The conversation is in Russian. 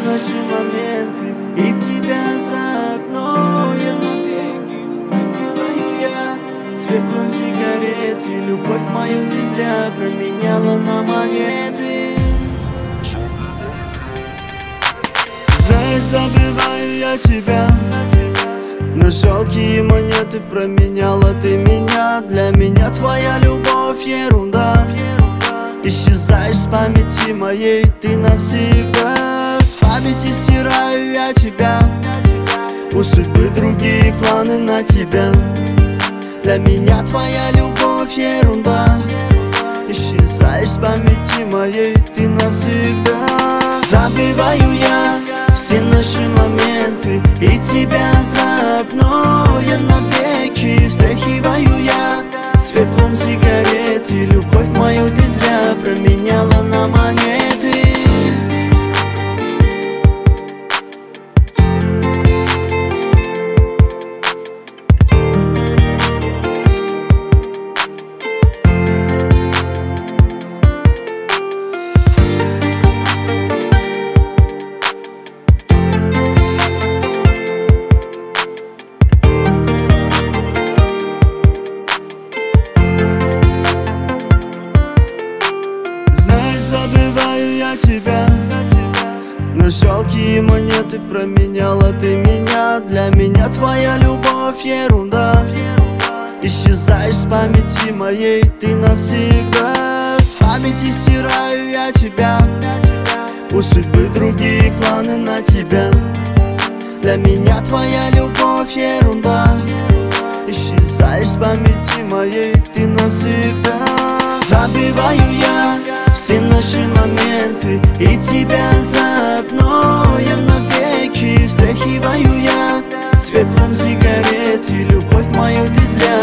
наши моменты и тебя за окном. Я навеки вспоминаю я светлом сигареты. Любовь мою ты зря променяла на монеты. Знаешь, забываю я тебя, на жалкие монеты променяла ты меня. Для меня твоя любовь ерунда. Исчезаешь с памяти моей ты навсегда. С памяти стираю я тебя, у судьбы другие планы на тебя. Для меня твоя любовь ерунда. Исчезаешь с памяти моей ты навсегда. Забываю я все наши моменты и тебя за окном. Я навеки встряхиваю я светлом сигареты. Любовь мою ты зря променяла на монеты. Забываю я тебя, на жалкие монеты променяла ты меня. Для меня твоя любовь ерунда. Исчезаешь с памяти моей ты навсегда. С памяти стираю я тебя, у судьбы другие планы на тебя. Для меня твоя любовь ерунда. Исчезаешь с памяти моей ты навсегда. Забываю я все наши моменты и тебя за окном. Я навеки встряхиваю я светлом сигареты. Любовь мою ты зря